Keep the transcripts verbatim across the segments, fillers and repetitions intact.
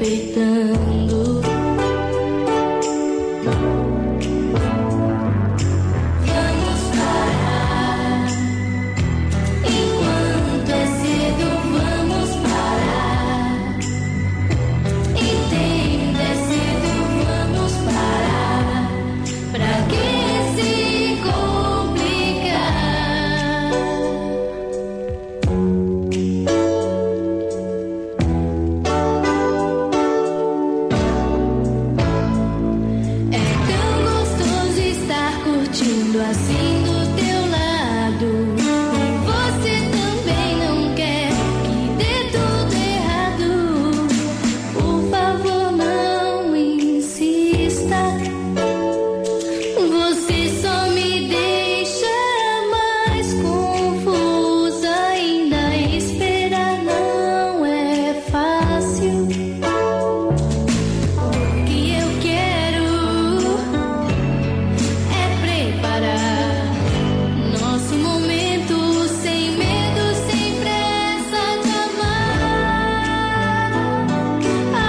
respeitando. Vamos parar. Enquanto é cedo, vamos parar. Entenda, é cedo, vamos parar. Pra que se complicar? É tão gostoso estar curtindo assim do teu lado. E você também não quer que dê tudo errado. Por favor, não insista. Você só me deixa mais confusa. Ainda esperar não é fácil. O que eu quero é preparar nosso momento sem medo, sem pressa de amar. Ah,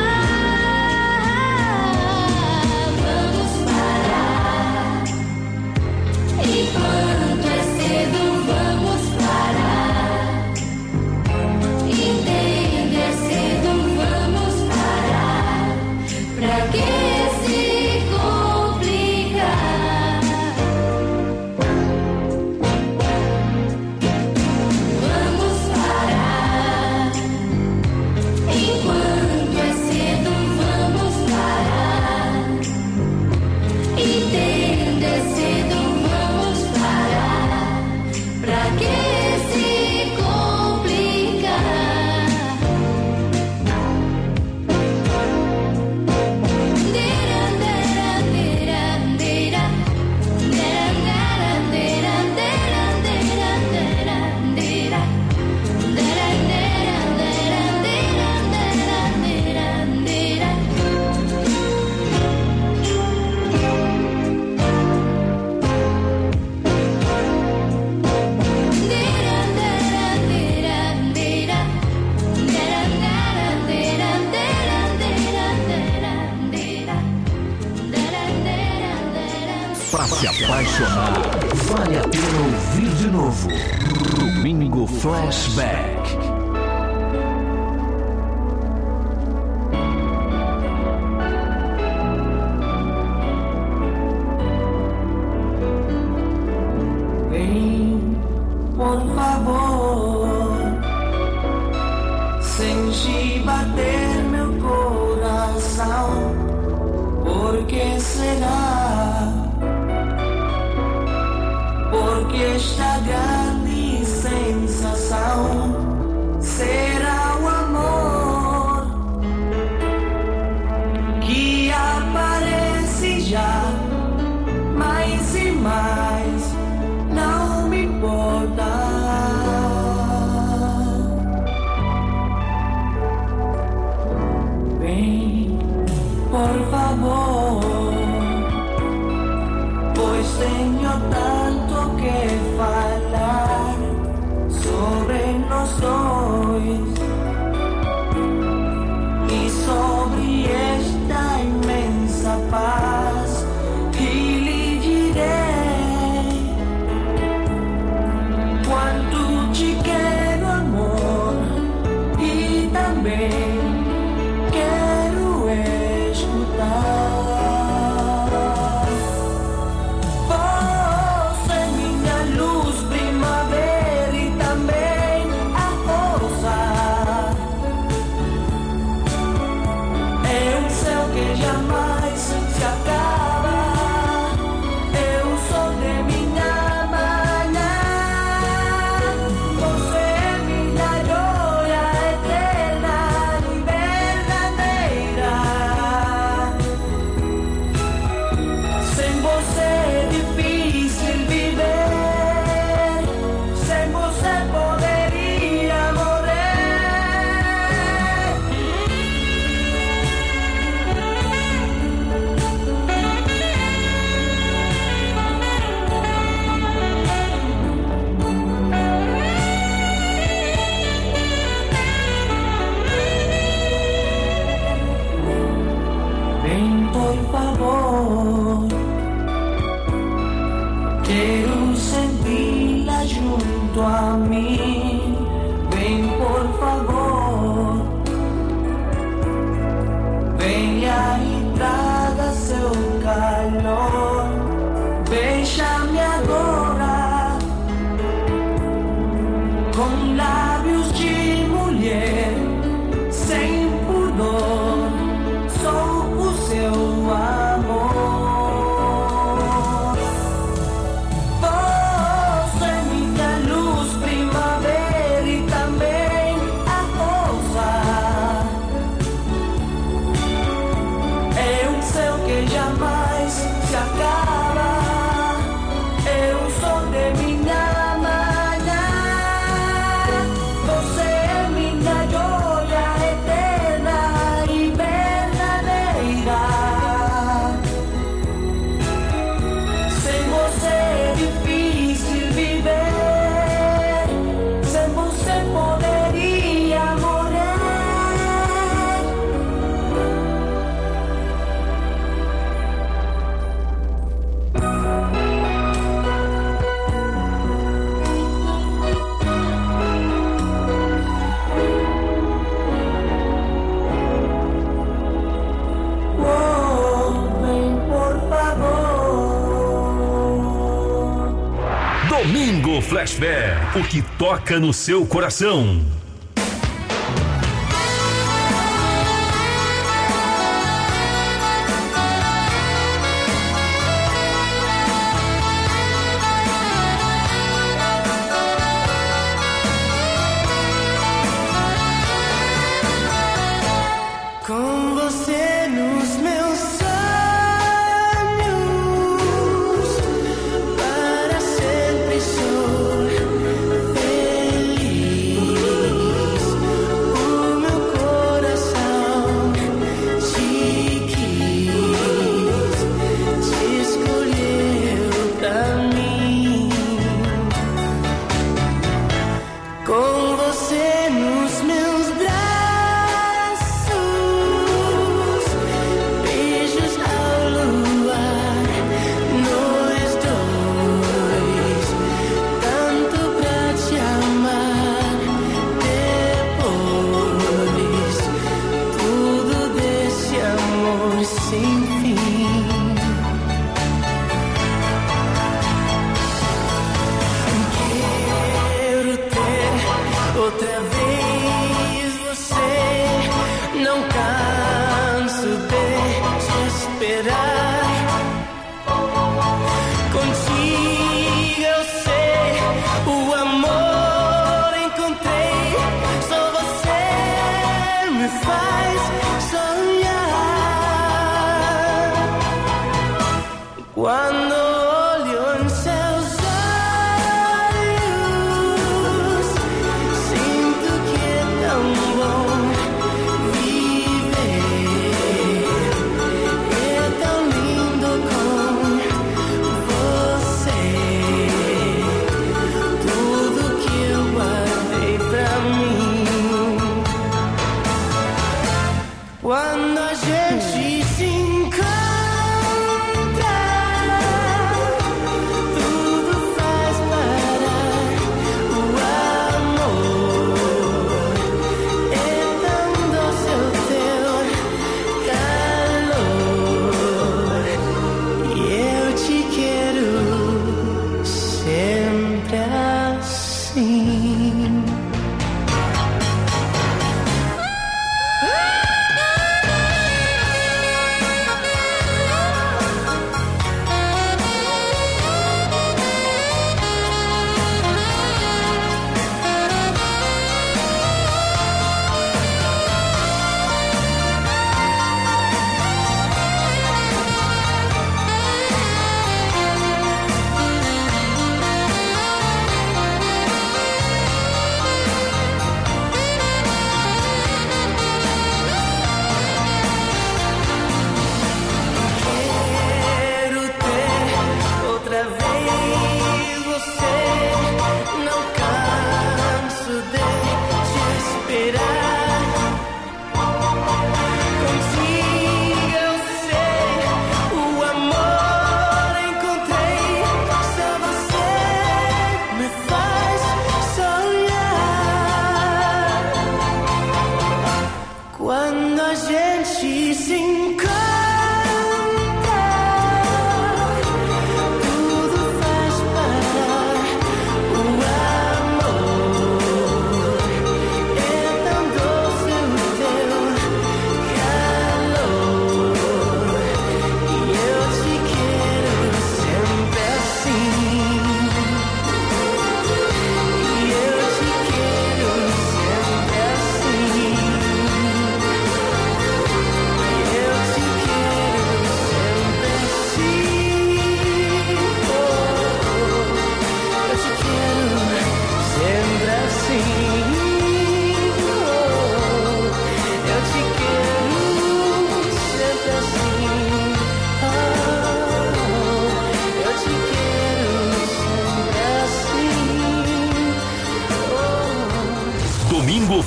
vamos parar. Enquanto é cedo, vamos parar. Entenda, é cedo, vamos parar. Pra que se complicar? Vamos parar. Enquanto é cedo, vamos parar. Entenda, é cedo, vamos parar. Pra que se complicar? Dera, dera, dera, dera. Dera, dera, dera, dera, dera, dera, dera. Dera, dera, dera, dera, dera, dera, dera. Pra se apaixonar, vale a pena ouvir de novo. Domingo Flashback. Vem, por favor, sente bater meu coração. Por que será? Porque esta grande sensação será o amor que aparece já mais e mais. Não me importa. Vem, por favor, pois tenho tanto que falar sobre nós dois e sobre esta imensa paz que lhe direi quanto te quero, amor, e também quero escutar. Você é minha luz, primavera e também a rosa. É um céu que jamais se acaba. Eu sou de minha manhã. Você é minha glória eterna e verdadeira. Sem você é difícil viver. Sem você poderia morrer. Ven por favor, quiero sentirla junto a mí. Ven por favor, venha e traga seu calor. Beija-me agora, com lábios de mulher, sem pudor, sou o seu amor. Você é minha luz, primavera e também a rosa. É um céu que jamais se acaba, é o sol de minha manhã. Você é minha joia eterna e verdadeira. Sem você é difícil viver, sem você poderia morrer. Oh, vem por favor. Domingo Flashback, o que toca no seu coração. Com você nos meus sonhos, para sempre sou feliz. O meu coração te quis, te escolheu pra mim. Com você nos meus braços, beijos ao luar, nós dois, tanto pra te amar. Depois, tudo desse amor sem fim. Quero ter outra vez você, não canso de te esperar. Contigo eu sei, o amor encontrei, só você me faz sonhar.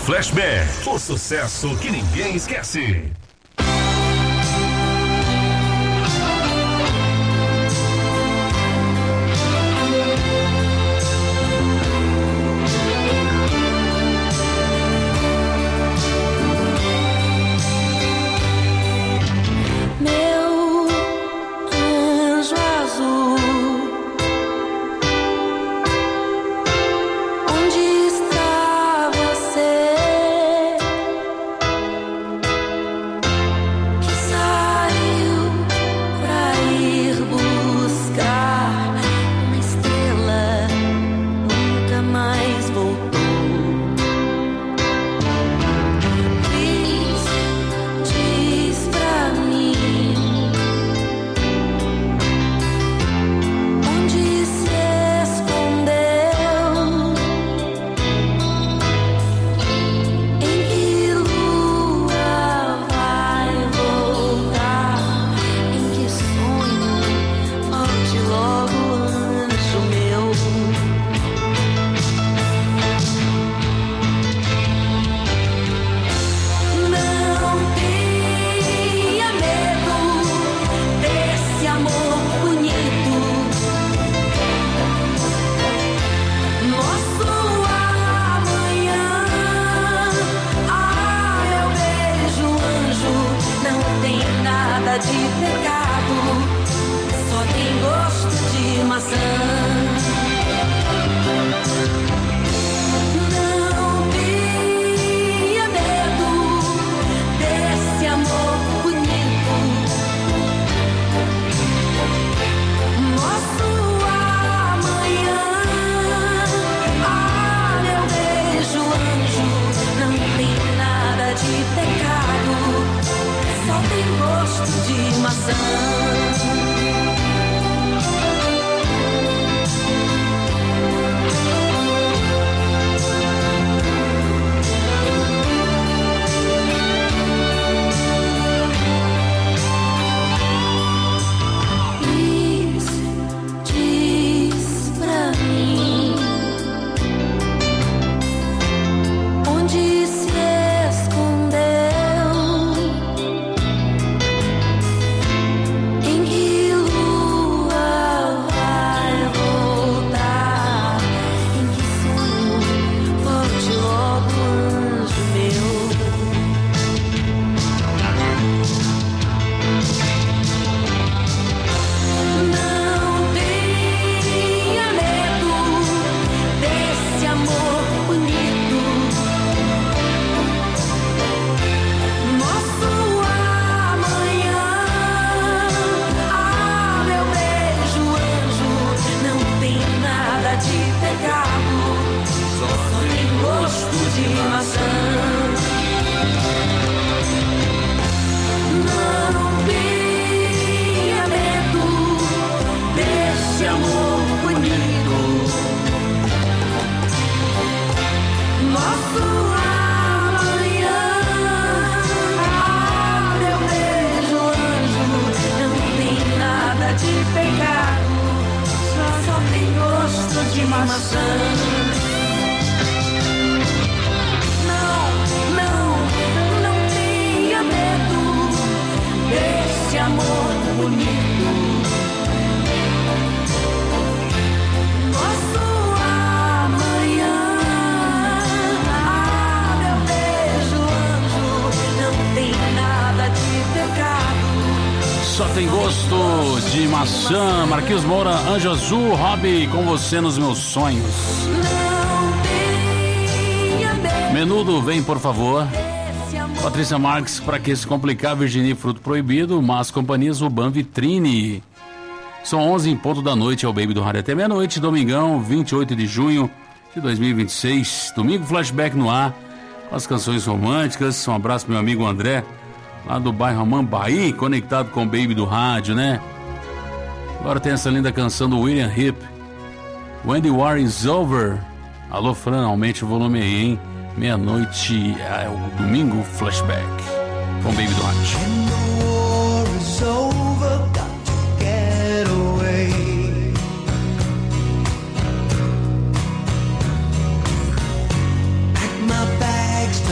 Flashback, o sucesso que ninguém esquece. Maçã, Marquinhos Moura, Anjo Azul, Hobby, com você nos meus sonhos. Menudo, vem por favor. Patrícia Marques, pra que se complicar, Virginia Fruto Proibido, Mas Companhias, Urban Vitrine. São onze em ponto da noite, é o Baby do Rádio até meia-noite, domingão, vinte e oito de junho de dois mil e vinte e seis. Domingo, flashback no ar, as canções românticas. Um abraço pro meu amigo André, lá do bairro Amambaí, conectado com o Baby do Rádio, né? Agora tem essa linda canção do William Heep, When the War is Over. Alô, Fran, aumente o volume aí, hein? Meia-noite, é o domingo, flashback com o Baby do Rádio. When the war is over, got to get away. Pack my bags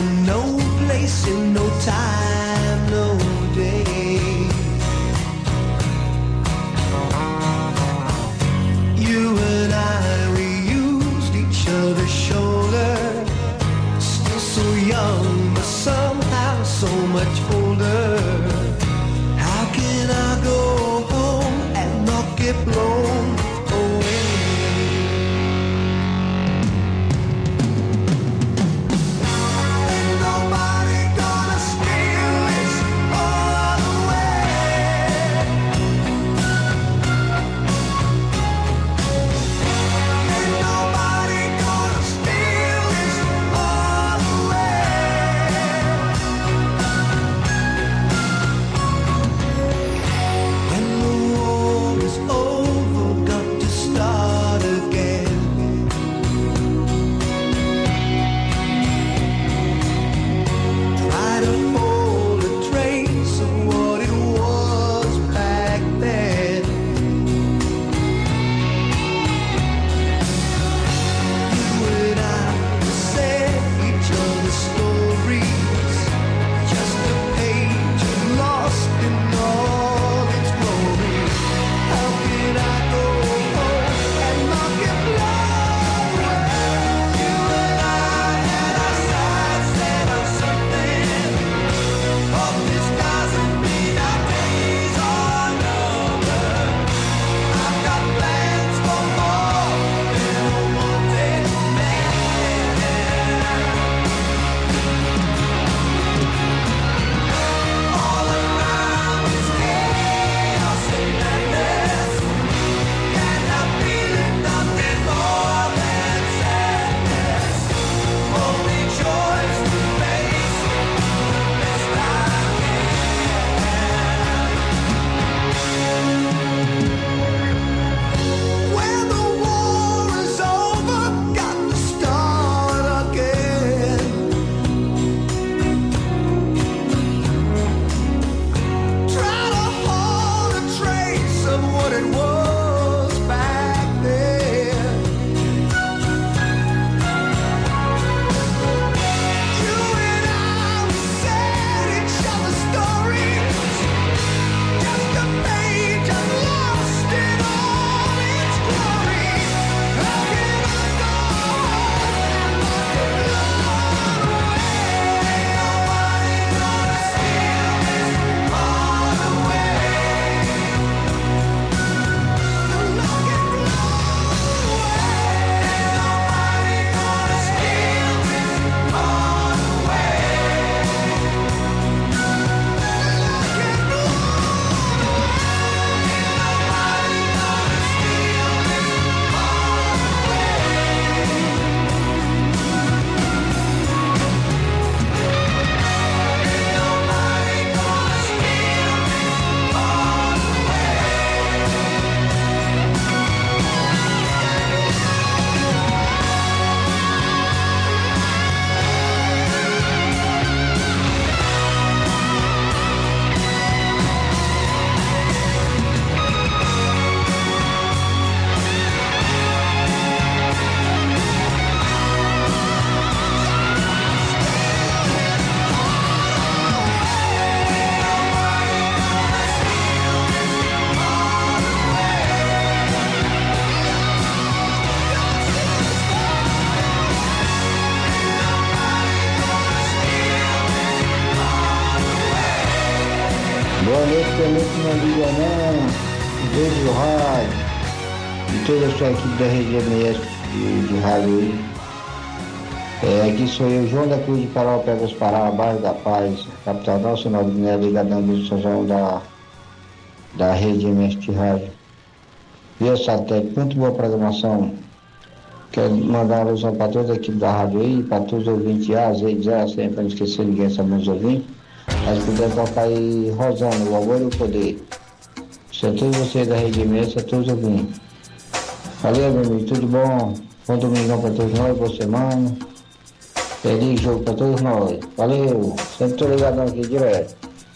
Boa noite, tem muito não liga não, vejo o rádio, e toda a sua equipe da Rede M S de, de rádio aí. É, aqui sou eu, João da Cruz de Carol, Pegas Pará, bairro da Paz, capital nacional de Guiné, ligadão do São da, da Rede M S de rádio. Via satélite, muito boa programação. Quero mandar uma alusão para toda a equipe da rádio aí, para todos os ouvintes, A, Z, Z, sempre, para não esquecer ninguém, sabemos ouvintes. Mas puder tocar aí Rosana, o amor e o poder. Isso é todos vocês da Rede M S, é todos ouvintes. Valeu, meu amigo, tudo bom? Bom domingão para todos nós, boa semana. Feliz jogo para todos nós. Valeu, sempre tô ligadão aqui direto.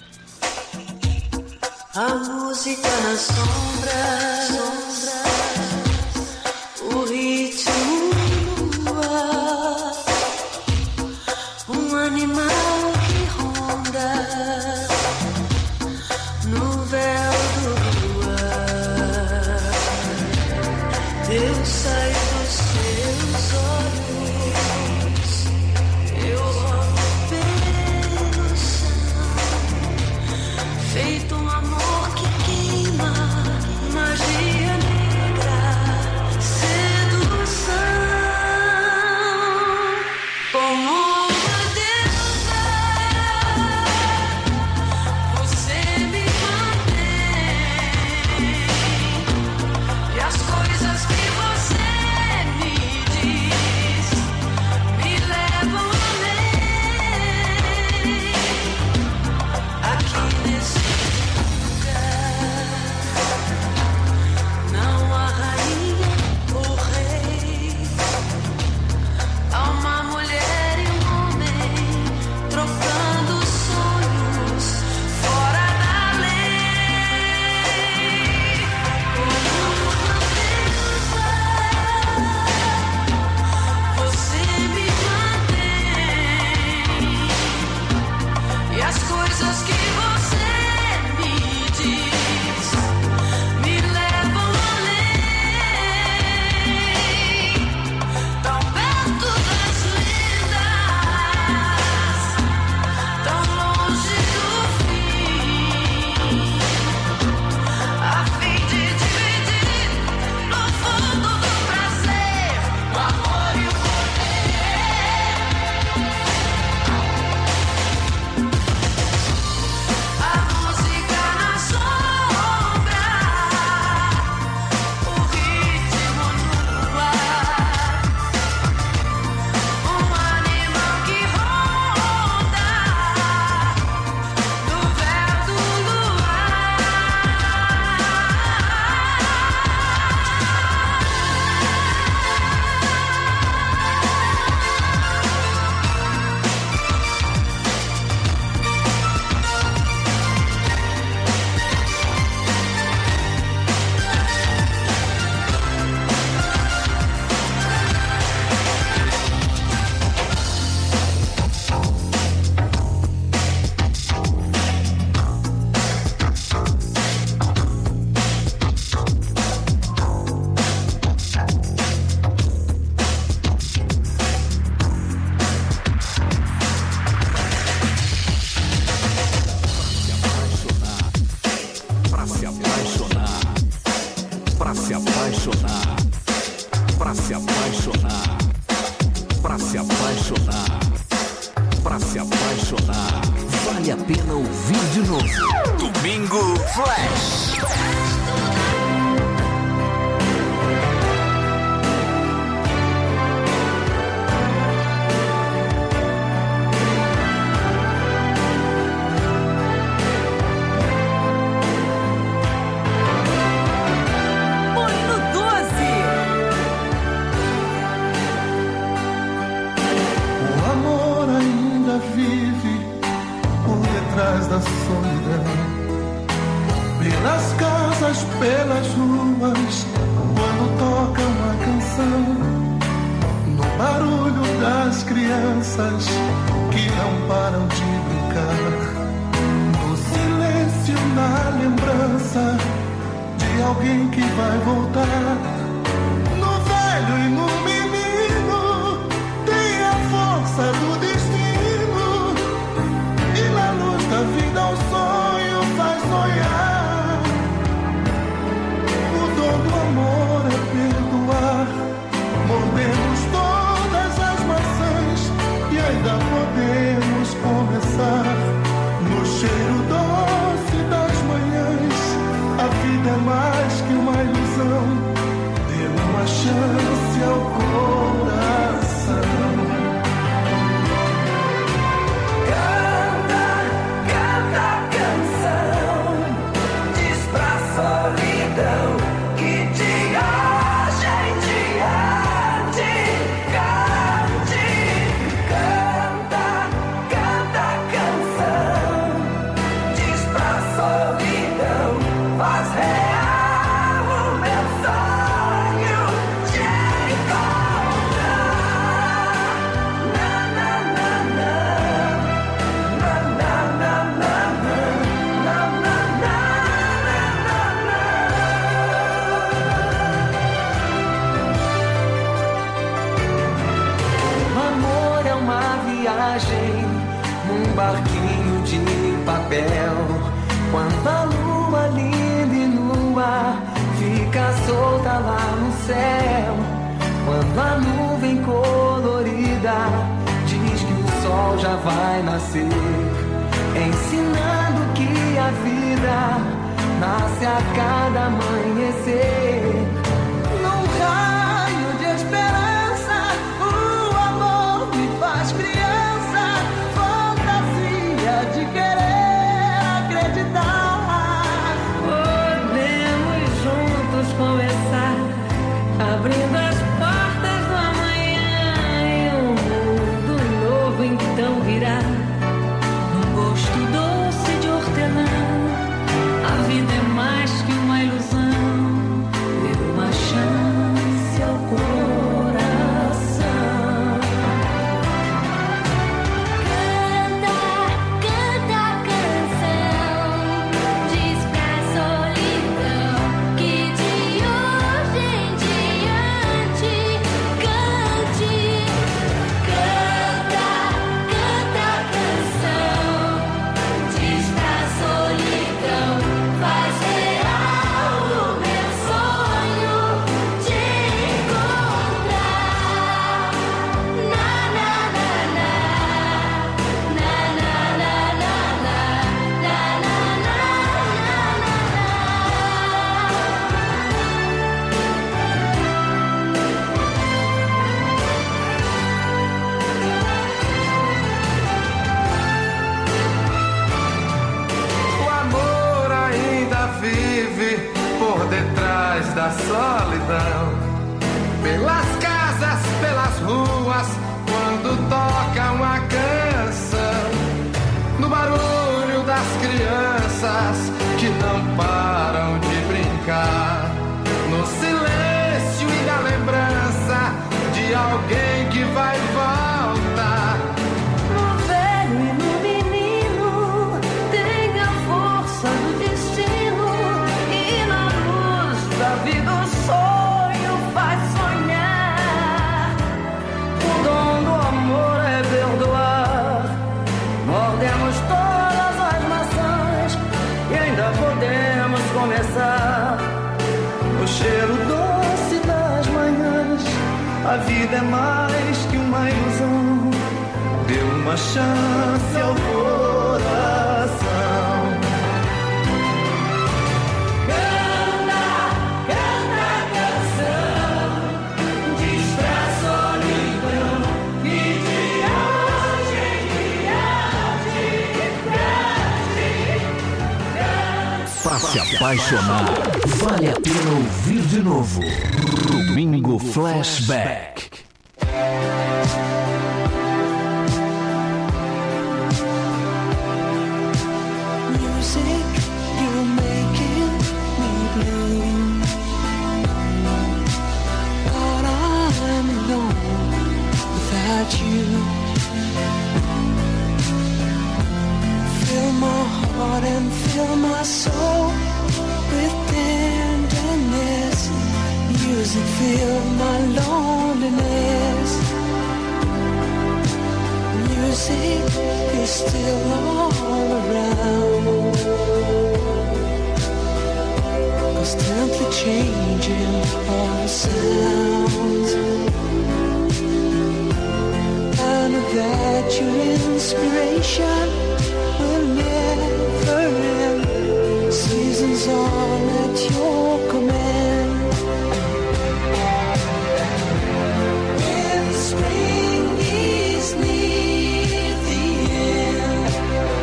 A música na sombra, sombra, o ritmo no ar, um animal que ronda no véu do luar. Eu saio dos seus olhos, eu rolo pelo chão, feito um amor que queima, magia negra, sedução. Como uma deusa, você me mantém, e as coisas que você me diz me levam além. Aqui nesse não há rainha ou rei, há uma mulher e um homem trocando sonhos fora da lei. Como uma deusa, você me mantém, e as coisas que você me diz me levam além, tão perto das lendas, tão longe do fim, a fim de dividir no fundo do prazer o amor e o poder. A música na sombra, o ritmo no ar, um animal que ronda no véu do luar. Pra se apaixonar, pra se apaixonar, pra se apaixonar, pra se apaixonar, pra se apaixonar. Vale a pena ouvir de novo. Domingo Flash. Põe no doze. O amor ainda vive por detrás da solidão, pelas casas, pelas ruas, quando toca uma canção, no barulho das crianças que não param de brincar, no silêncio, na lembrança de alguém que vai voltar, no velho e no menino tem a força do destino, e na luz da vida o sonho faz sonhar. vida é mais que uma ilusão. Dê uma chance ao coração. Canta, canta a canção, diz pra solidão que de hoje em diante cante. Canta, canta a canção, diz pra solidão, faz real o meu sonho de encontrar. Na, na, na, na. Na, na, na, na, na. Na, na, na, na, na, na. O amor é uma viagem num barquinho de papel. Quando a lua linda e nua fica solta lá no céu. Quando a nuvem colorida diz que o sol já vai nascer, ensinando que a vida nasce a cada amanhecer. Num raio de esperança, o amor me faz criança, fantasia de querer acreditar. Podemos juntos começar, abrindo as portas do amanhã, e um mundo novo então virá, num gosto doce de hortelã. A vida é mais que uma ilusão, dê uma chance ao coração. Canta, canta a canção, diz pra solidão que de hoje em diante cante. Canta, canta a canção, diz pra solidão, faz real o meu sonho de encontrar. Na, na, na, na. Na, na, na, na, na. Na, na, na, O amor ainda vive por detrás da solidão. Pelas casas, pelas ruas, quando toca uma canção. No barulho das crianças que não param de brincar. No silêncio e na lembrança de alguém que vai voltar. No velho e no menino tem a força do destino, e na luz da vida o sonho faz sonhar. O dom do amor é perdoar. Mordemos todas as maçãs e ainda podemos começar. O cheiro doce das manhãs, a vida é mais que uma ilusão. Dê uma chance ao coração. Canta, canta a canção, diz pra solidão que de hoje em diante Pra se apaixonar, vale a pena ouvir de novo. Domingo Flashback. Music, you're making me blue. But I'm alone without you. Fill my heart and fill my soul with tenderness. Music, fill my loneliness. Music is still all around, constantly changing all the sounds. I know that your inspiration will never end. Seasons seasons all at your command. When spring is near the end,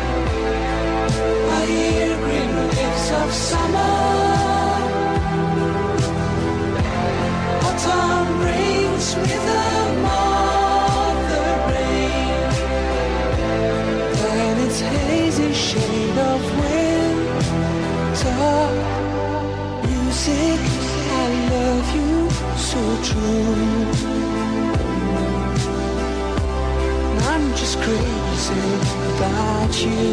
I hear green leaves of summer. Autumn brings rhythm of the rain, then its hazy shade of winter. Music, I love you so true. I'm just crazy about you.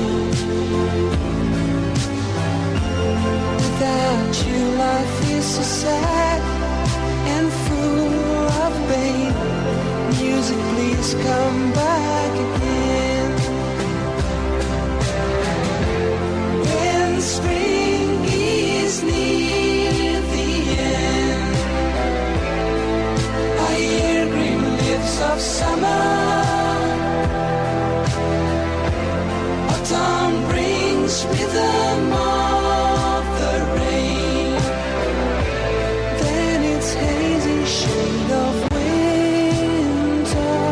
Without you, life is so sad and full of pain. Music, please come back again. When spring is near the end, I hear green leaves of summer. Autumn brings rhythm of the rain, then its hazy shade of winter.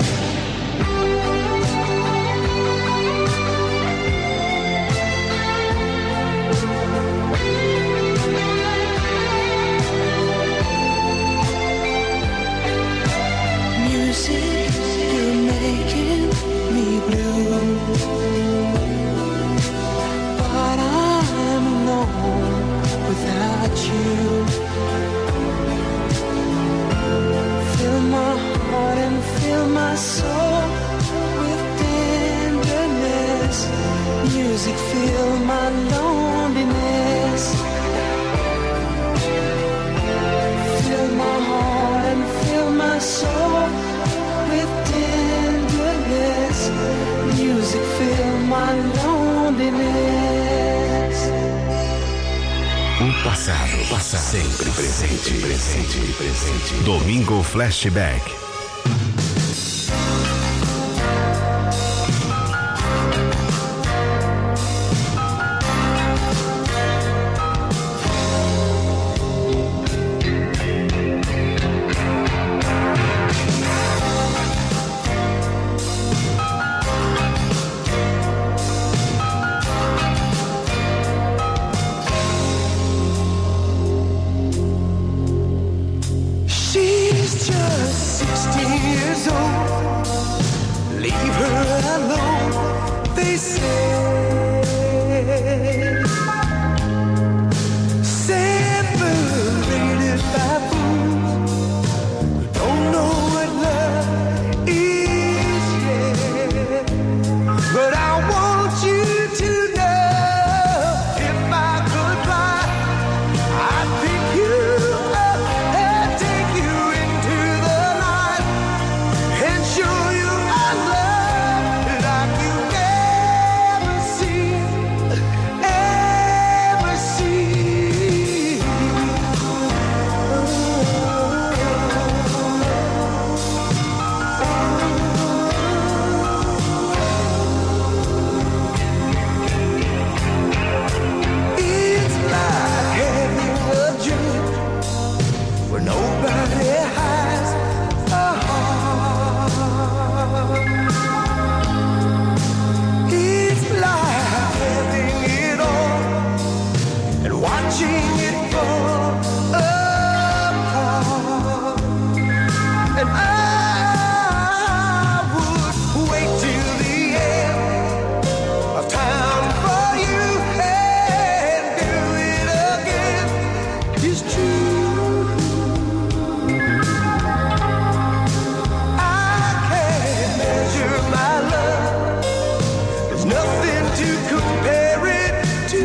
Music, you're making me blue, but I'm alone without you. Fill my heart and fill my soul with tenderness. Music, fill my loneliness. Fill my heart and fill my soul with tenderness. Music, fill my loneliness. O passado, passado, sempre presente, presente, presente. Domingo Flashback. She's just sixteen years old. Leave her alone, they say. Separated by fools who don't know what love is yet. But I want you to know, if I could fly, I'd pick you up and take you into the night and show you a love like you've never seen, ever seen. It's like having a dream where nobody has a heart. It's like having it all and watching it fall apart. And I would wait till the end of time for you and do it again. It's true. I can't measure my love. There's nothing to compare it to.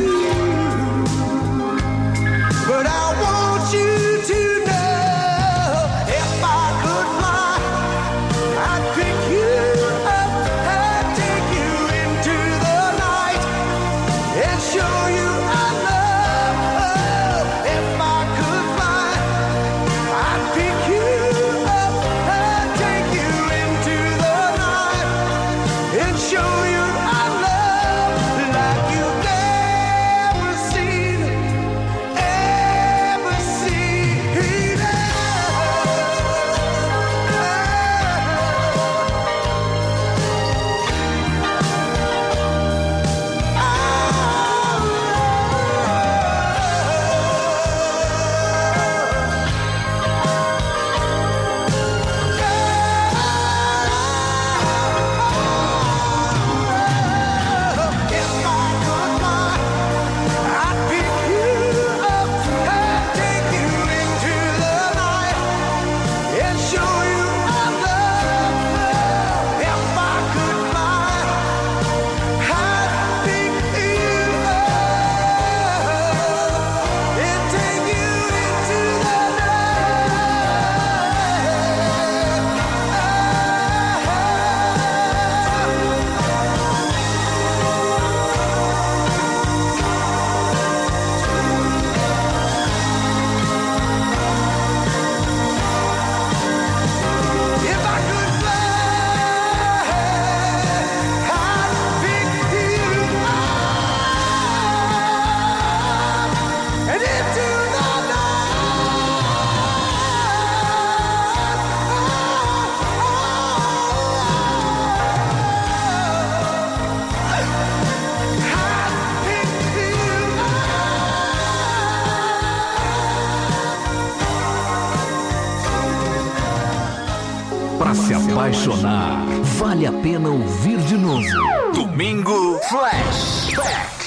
But I want you to know, if I could fly, apaixonar. Vale a pena ouvir de novo. Domingo Flashback.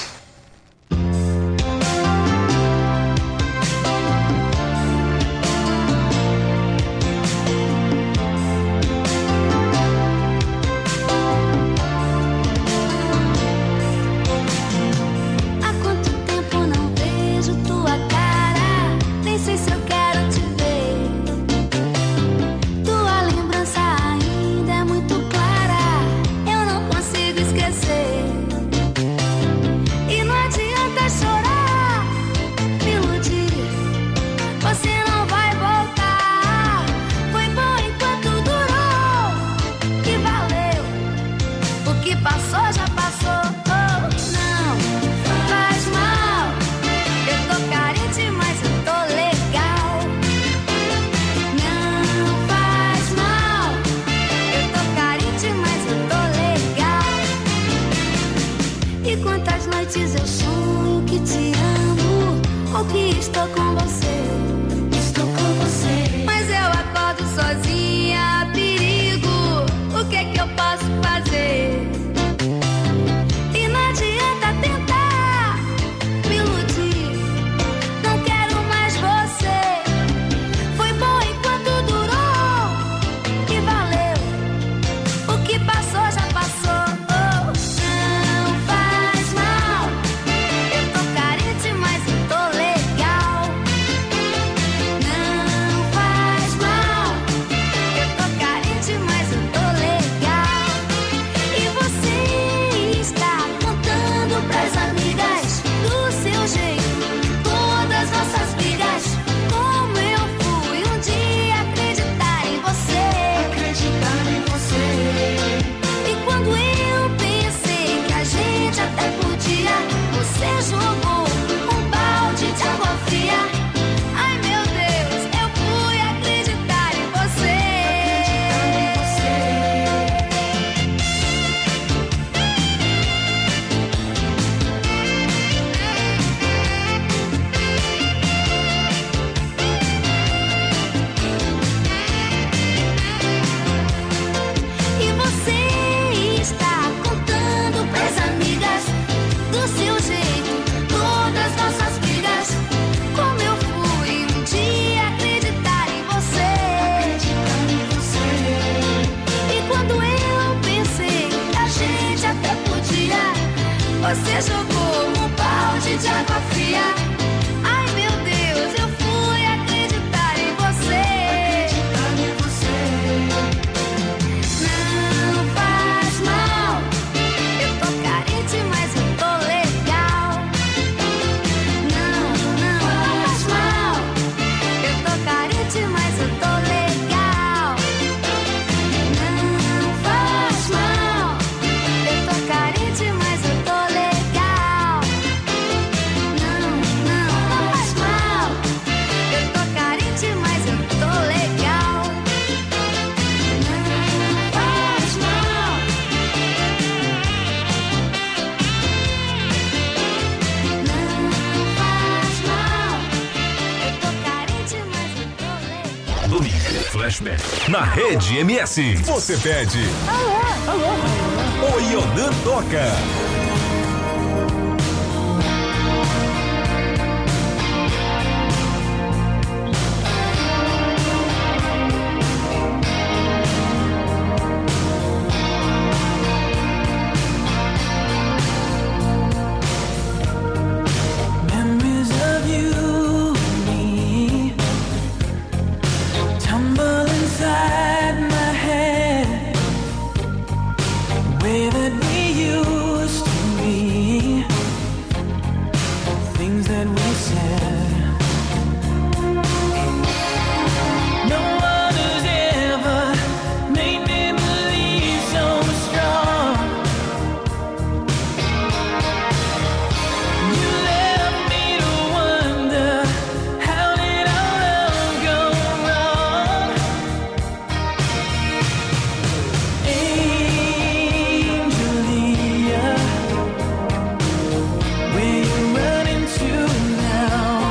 Você jogou um balde de água fria. Ai meu Deus, eu fui acreditar em você. Acreditar em você. Não faz mal. Eu tô carente, mas eu tô legal. Não, não faz mal. Eu tô carente, mas eu tô legal. Não faz mal. Eu tô carente, mas eu tô legal. Flashback na Rede M S. Você pede. Alô, alô. O Ionan toca. Now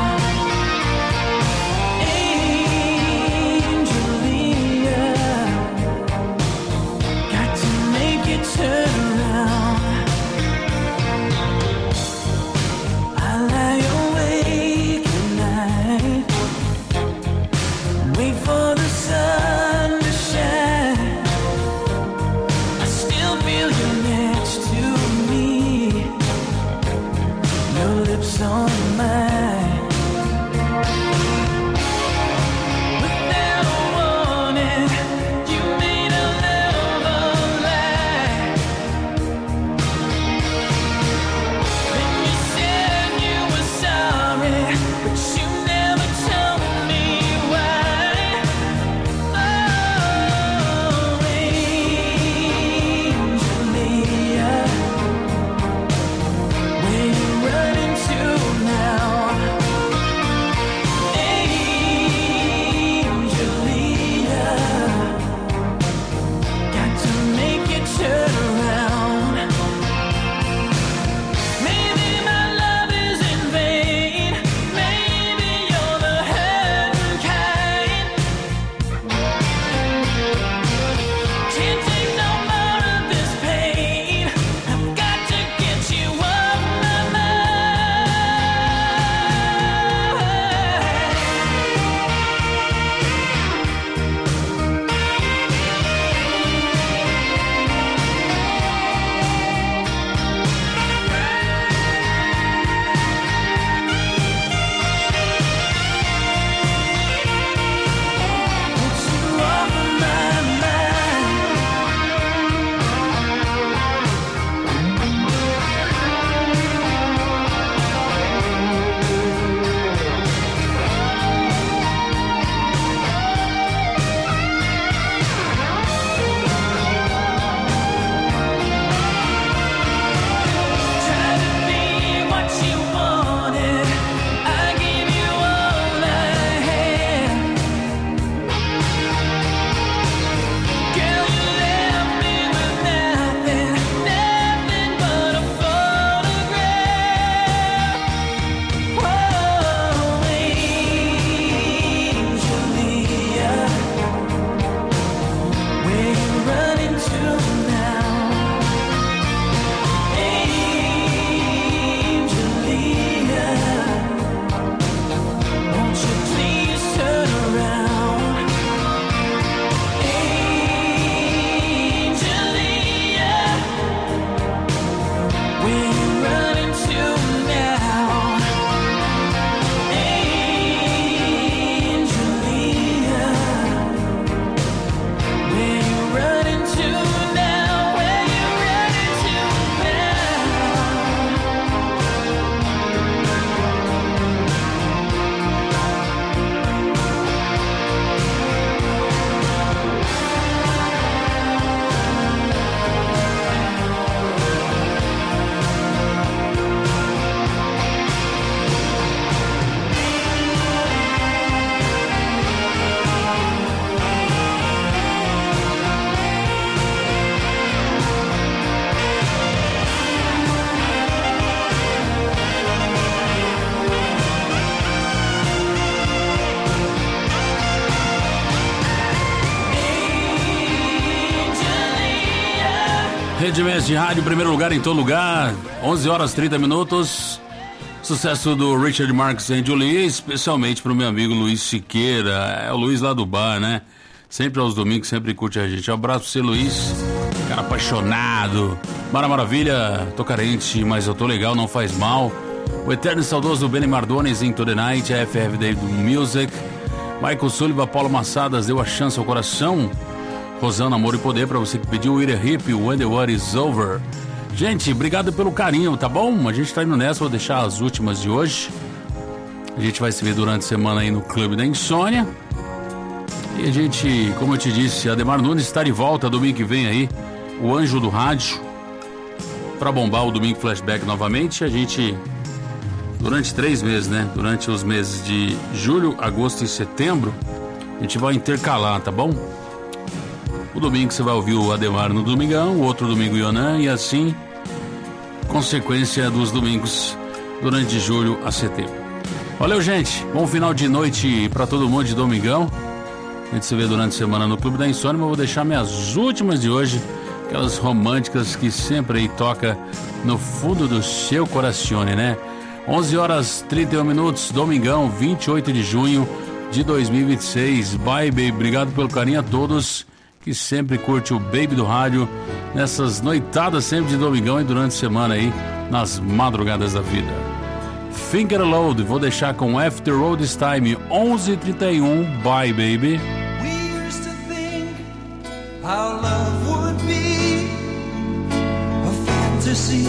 Rede M S de rádio, primeiro lugar em todo lugar, onze horas e trinta minutos. Sucesso do Richard Marques e Julie, especialmente pro meu amigo Luiz Siqueira. É o Luiz lá do bar, né? Sempre aos domingos, sempre curte a gente. Um abraço pra você, Luiz. Cara apaixonado. Mara Maravilha, tô carente, mas eu tô legal, não faz mal. O eterno e saudoso Benny Mardones, Into the Night, F F Day do Music. Michael Sullivan, Paulo Massadas, Deu a Chance ao Coração. Rosana, Amor e Poder, pra você que pediu. William Hip, When the War is Over. Gente, obrigado pelo carinho, tá bom? A gente tá indo nessa, vou deixar as últimas de hoje. A gente vai se ver durante a semana aí no Clube da Insônia. E a gente, como eu te disse, Ademar Nunes está de volta domingo que vem aí. O Anjo do Rádio. Pra bombar o Domingo Flashback novamente. A gente, durante três meses, né? Durante os meses de julho, agosto e setembro, a gente vai intercalar, tá bom? O domingo você vai ouvir o Ademar no domingão, o outro domingo o Ionan, e assim, consequência dos domingos durante julho a setembro. Valeu, gente. Bom final de noite pra todo mundo de domingão. A gente se vê durante a semana no Clube da Insônia, mas eu vou deixar minhas últimas de hoje, aquelas românticas que sempre aí toca no fundo do seu coracione, né? onze horas e trinta e um minutos, domingão, vinte e oito de junho de dois mil e vinte e seis. Bye, baby. Obrigado pelo carinho a todos que sempre curte o Baby do Rádio nessas noitadas sempre de domingão e durante a semana aí, nas madrugadas da vida. Finger Load, vou deixar com After All This Time, onze e trinta e um. Bye, baby. We used to think our love would be a fantasy.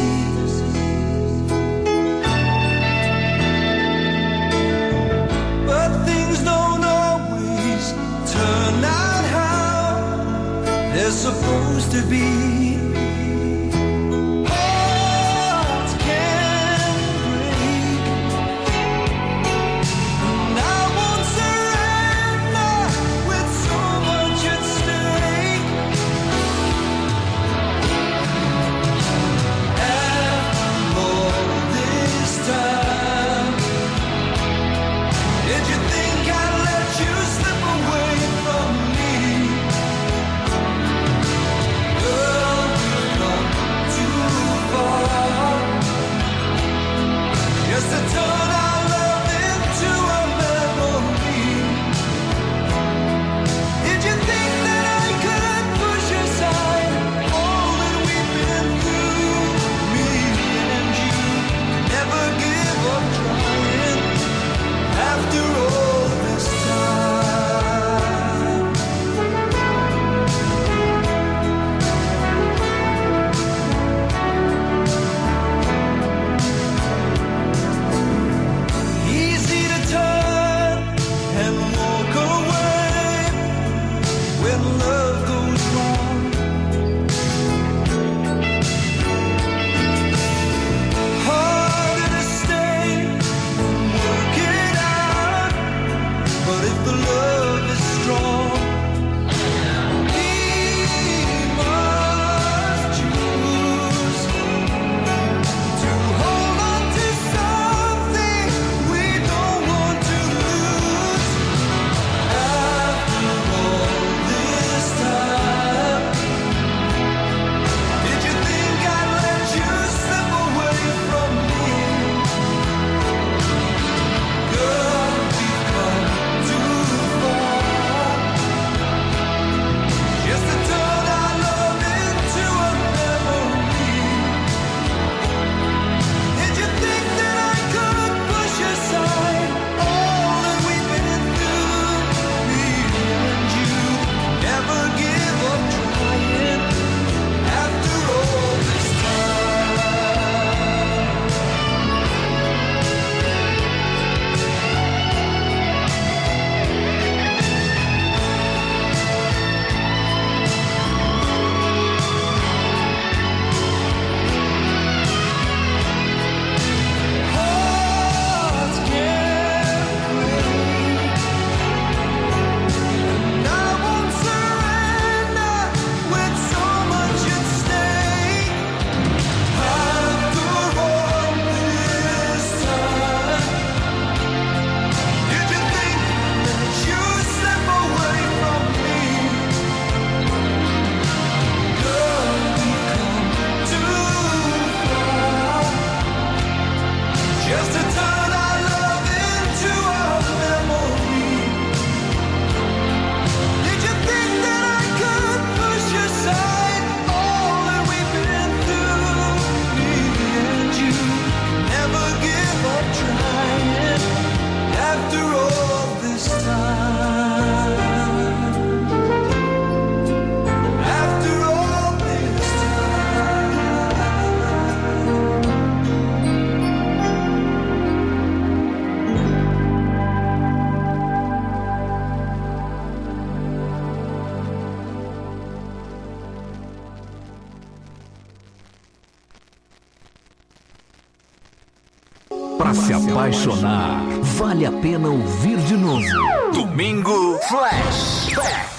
But things don't always turn out how they're supposed to be. Girl, Pra se apaixonar, vale a pena ouvir de novo. Domingo Flashback.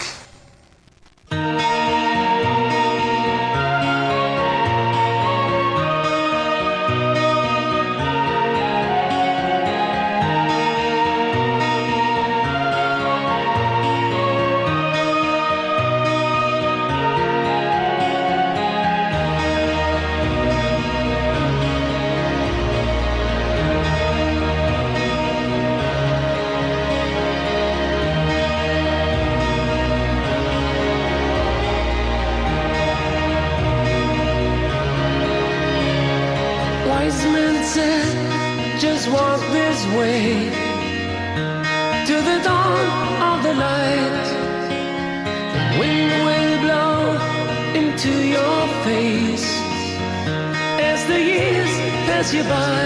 Just walk this way to the dawn of the light. The wind will blow into your face as the years pass you by.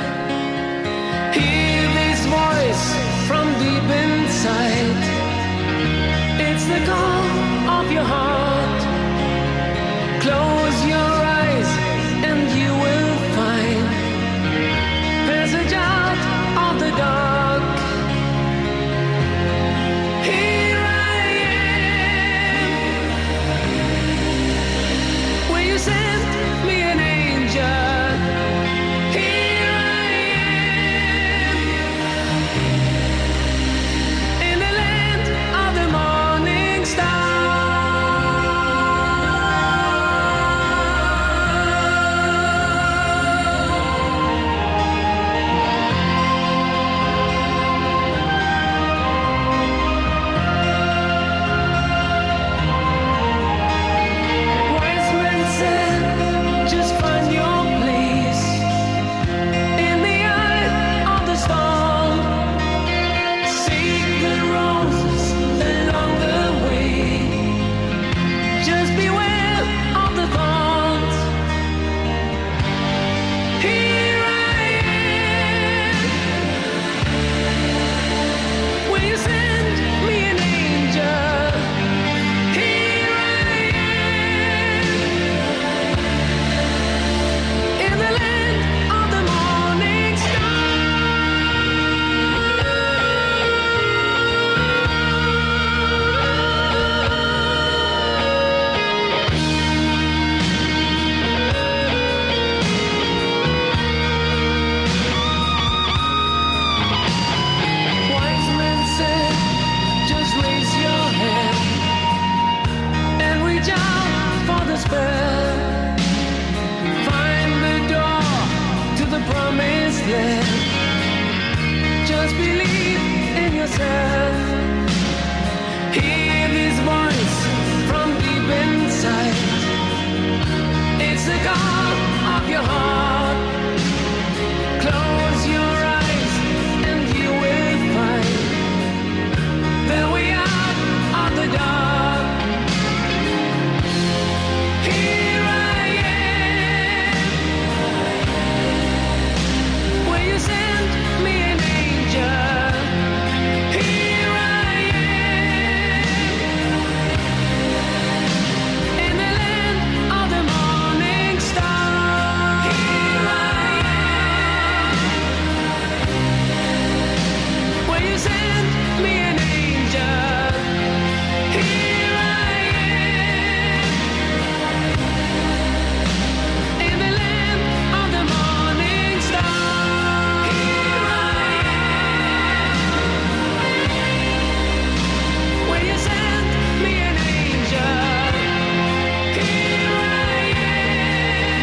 Hear this voice from deep inside. It's the call of your heart. Close your eyes and you will find passage out of the dark. Here I am. Will you send me an angel? Here I am. In the land of the morning star. Just believe in yourself. Hear this voice from deep inside. It's the call of your heart. Close your eyes and you will find the way out of the dark. Here I am. Will you send me an angel? Here I am. In the land of the morning star. Here I am. Will you send me an angel? Here I am. In the land of the morning star. Here I am. Will you send me an angel? Here I am.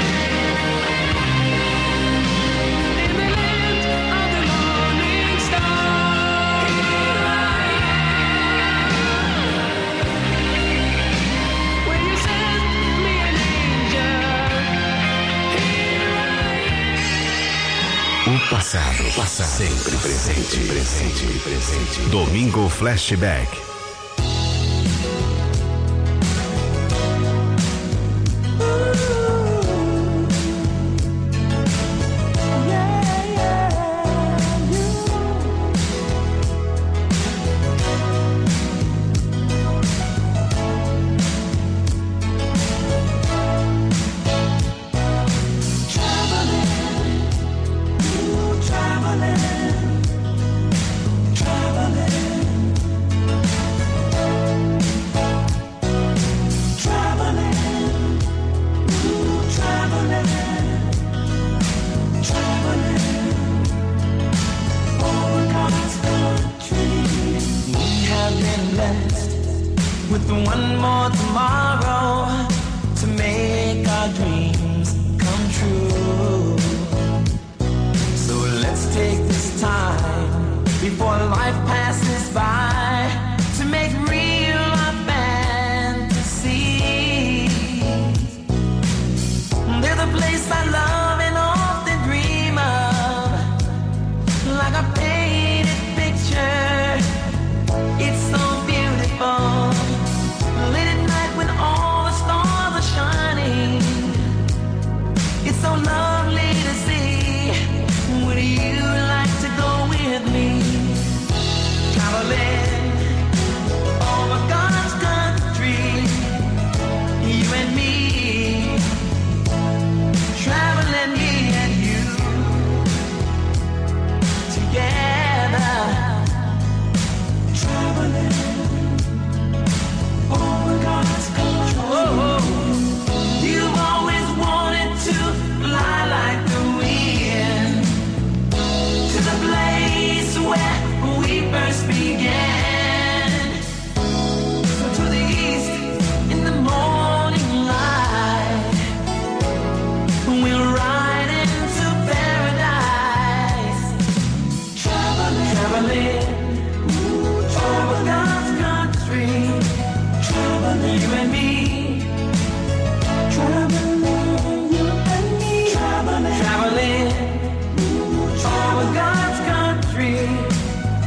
In the land of the morning star. Here I am. Will you send me an angel? Here I am. O passado, passado, sempre presente, presente, presente. Domingo Flashback. Traveling through time. one more tomorrow to make our dreams come true. So let's take this time before life passes by to make real our fantasies. There's a place I love and often dream of, like a painted picture. It's so beautiful. Late at night when all the stars are shining, it's so lovely to see. Would you like to go with me? Traveling over God's country, you and me. Traveling, me and you together. Traveling over God's country. Oh, you've always wanted to fly like the wind to the place where we first began. So to the east in the morning light, we'll ride into paradise. Traveling, traveling